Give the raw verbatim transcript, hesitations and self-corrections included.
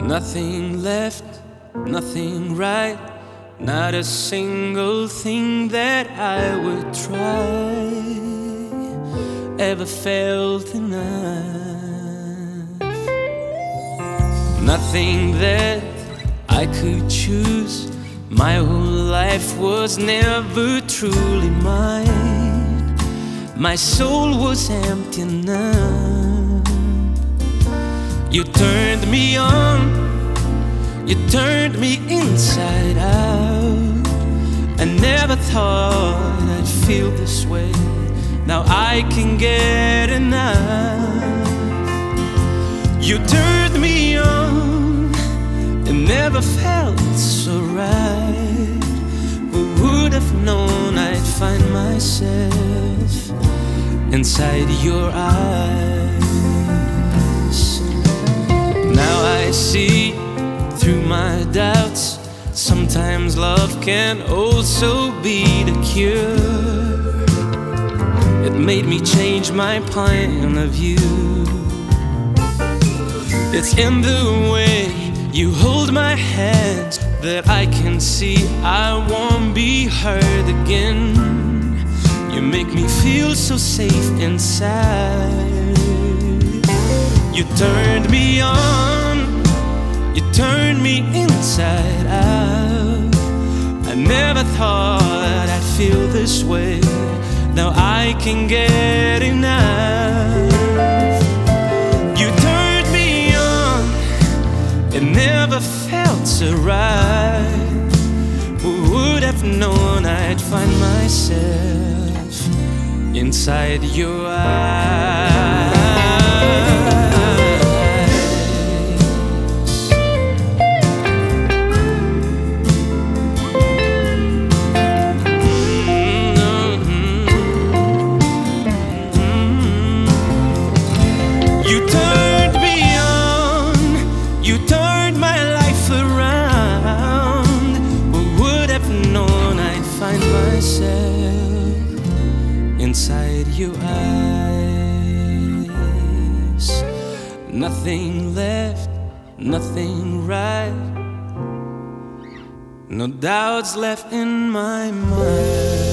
Nothing left, nothing right, not a single thing that I would try ever felt enough. Nothing that I could choose, my whole life was never truly mine. My soul was empty enough. You turned me on, you turned me inside out. I never thought I'd feel this way. Now I can get enough. You turned me on, it never felt so right. Who would have known I'd find myself inside your eyes? Now I see through my doubts, sometimes love can also be the cure. It made me change my point of view. It's in the way you hold my hand that I can see I won't be hurt again. You make me feel so safe inside. You turned me on, you turned me inside out. I never thought I'd feel this way. Now I can get enough. You turned me on, it never felt so right. Who would have known I'd find myself inside your eyes? You turned me on, you turned my life around. Who would have known I'd find myself inside your eyes? Nothing left, nothing right, no doubts left in my mind.